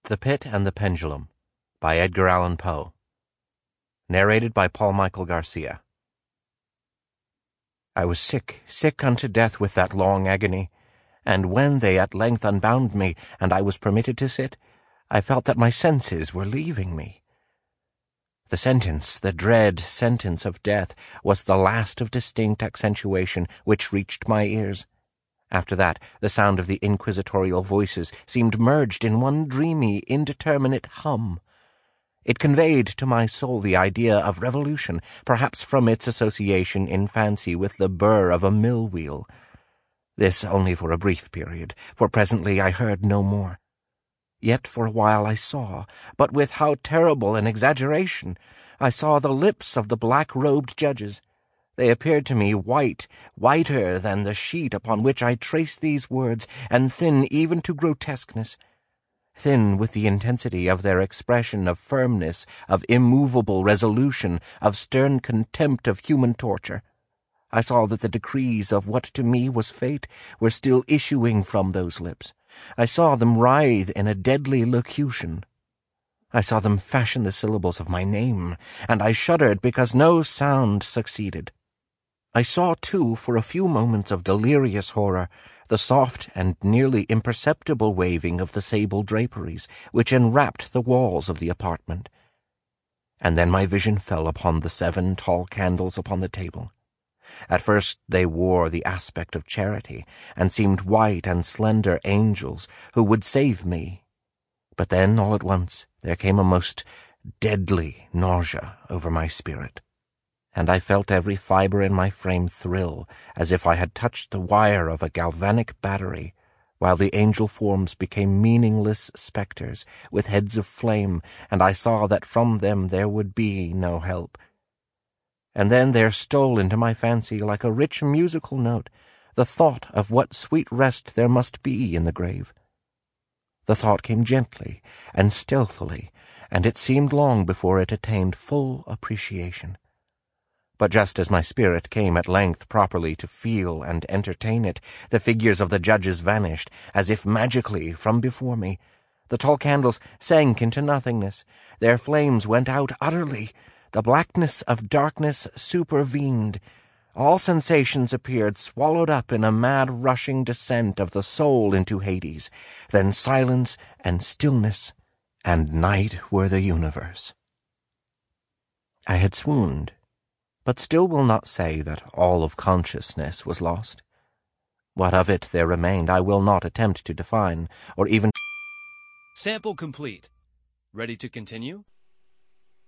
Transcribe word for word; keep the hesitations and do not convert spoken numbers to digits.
The Pit and the Pendulum by Edgar Allan Poe. Narrated by Paul Michael Garcia. I was sick, sick unto death with that long agony, and when they at length unbound me, and I was permitted to sit, I felt that my senses were leaving me. The sentence, the dread sentence of death, was the last of distinct accentuation which reached my ears. After that, the sound of the inquisitorial voices seemed merged in one dreamy, indeterminate hum. It conveyed to my soul the idea of revolution, perhaps from its association in fancy with the burr of a mill wheel. This only for a brief period, for presently I heard no more. Yet for a while I saw, but with how terrible an exaggeration! I saw the lips of the black-robed judges. They appeared to me white, whiter than the sheet upon which I traced these words, and thin even to grotesqueness. Thin with the intensity of their expression of firmness, of immovable resolution, of stern contempt of human torture. I saw that the decrees of what to me was fate were still issuing from those lips. I saw them writhe in a deadly locution. I saw them fashion the syllables of my name, and I shuddered because no sound succeeded. I saw, too, for a few moments of delirious horror, the soft and nearly imperceptible waving of the sable draperies which enwrapped the walls of the apartment. And then my vision fell upon the seven tall candles upon the table. At first they wore the aspect of charity, and seemed white and slender angels who would save me. But then, all at once, there came a most deadly nausea over my spirit, and I felt every fibre in my frame thrill, as if I had touched the wire of a galvanic battery, while the angel forms became meaningless spectres, with heads of flame, and I saw that from them there would be no help. And then there stole into my fancy, like a rich musical note, the thought of what sweet rest there must be in the grave. The thought came gently and stealthily, and it seemed long before it attained full appreciation. But just as my spirit came at length properly to feel and entertain it, the figures of the judges vanished, as if magically, from before me. The tall candles sank into nothingness. Their flames went out utterly. The blackness of darkness supervened. All sensations appeared swallowed up in a mad rushing descent of the soul into Hades. Then silence and stillness and night were the universe. I had swooned, but still will not say that all of consciousness was lost. What of it there remained I will not attempt to define, or even... Sample complete. Ready to continue?